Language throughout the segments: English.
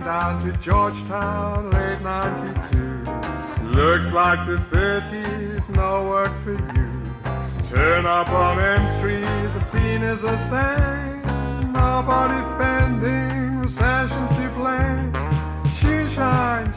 down to Georgetown, late 92. Looks like the 30s, no work for you. Turn up on M Street, the scene is the same. Nobody's spending, recession's to blame. Shoe shine,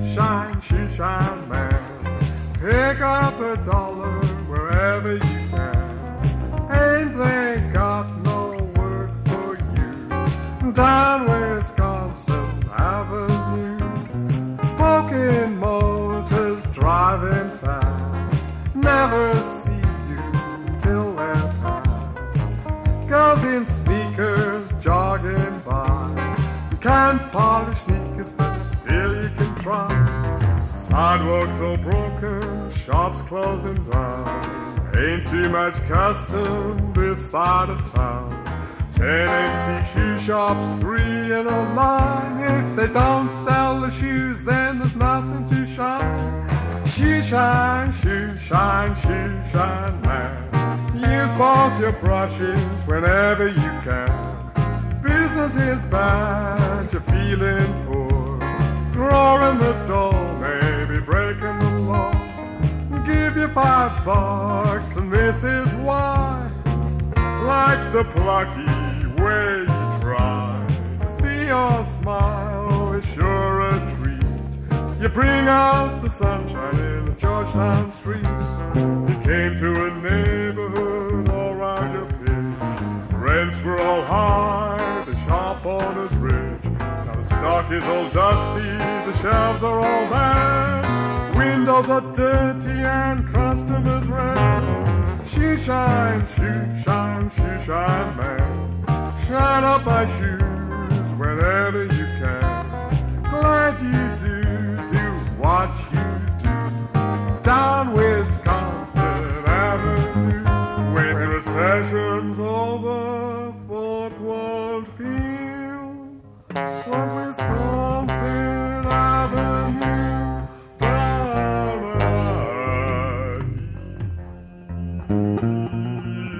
man. Pick up a dollar wherever you can. Ain't they got no work for you? Down Wisconsin Avenue. Smoking motors driving fast. Never see you till they're past. Girls in sneakers jogging by. You can't polish sneakers, but still you can try. Sidewalks all broken, shops closing down. Ain't too much custom this side of town. 10 empty shoe shops, 3 in a line. If they don't sell the shoes, then there's nothing to shine. Shoe shine, man. Use both your brushes whenever you can. Business is bad, you're feeling poor. Drawing the door, maybe breaking the law. Give you $5 and this is why. Like the plucky way you try to see your smile is sure a treat. You bring out the sunshine in the Georgetown street. You came to a neighborhood all round your pitch. Rents were all high, the shop owners rich. Now the stock is all dusty, the shelves are all bare. Windows are dirty and customers red. Shoe shine, man. Shine up my shoes whenever you can. Glad you do what you do. Down Wisconsin Avenue. When recession's over, folk won't feel what Wisconsin Avenue. Down